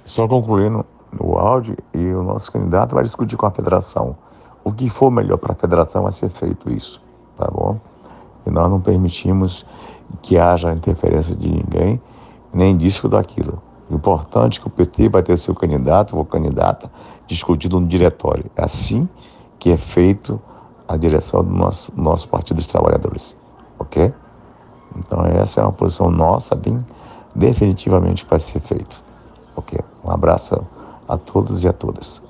Só concluindo o áudio, e o nosso candidato vai discutir com a federação. O que for melhor para a federação vai ser feito isso, tá bom? E nós não permitimos que haja interferência de ninguém, nem disso ou daquilo. O importante é que o PT vai ter seu candidato ou candidata discutido no diretório. É assim que é feito a direção do nosso Partido dos Trabalhadores, ok? Então essa é uma posição nossa, bem definitivamente vai ser feito, ok? Um abraço a todos e a todas.